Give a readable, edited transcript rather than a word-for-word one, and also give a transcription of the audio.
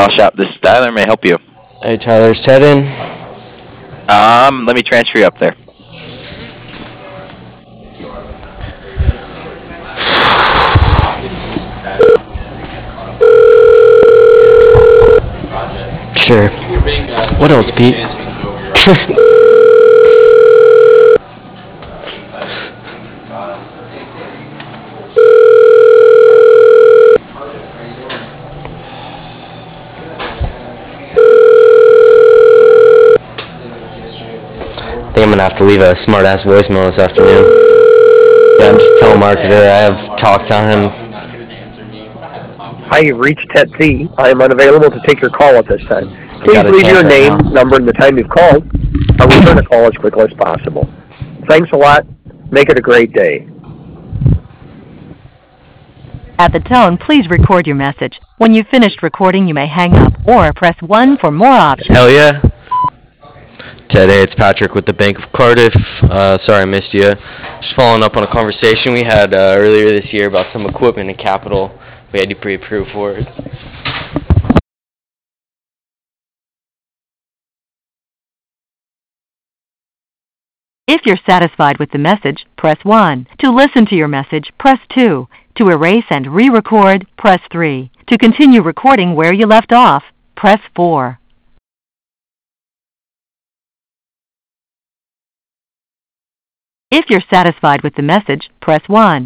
Call Shop. This is Tyler. May I help you? Hey, Tyler, is Ted in? Let me transfer you up there. Sure. What else, Pete? I think I'm gonna have to leave a smart-ass voicemail this afternoon. Yeah, I'm just a telemarketer. I have talk time. Hi, you've reached Ted Z. I am unavailable to take your call at this time. Please Got a leave your tank right name, now. number, and the time you've called. I'll return the call as quickly as possible. Thanks a lot. Make it a great day. At the tone, please record your message. When you've finished recording, you may hang up or press 1 for more options. Hell yeah. Ted, hey, it's Patrick with the Bank of Cardiff. Sorry I missed you. Just following up on a conversation we had earlier this year about some equipment and capital. We had you pre-approved for it. If you're satisfied with the message, press 1. To listen to your message, press 2. To erase and re-record, press 3. To continue recording where you left off, press 4. If you're satisfied with the message, press 1.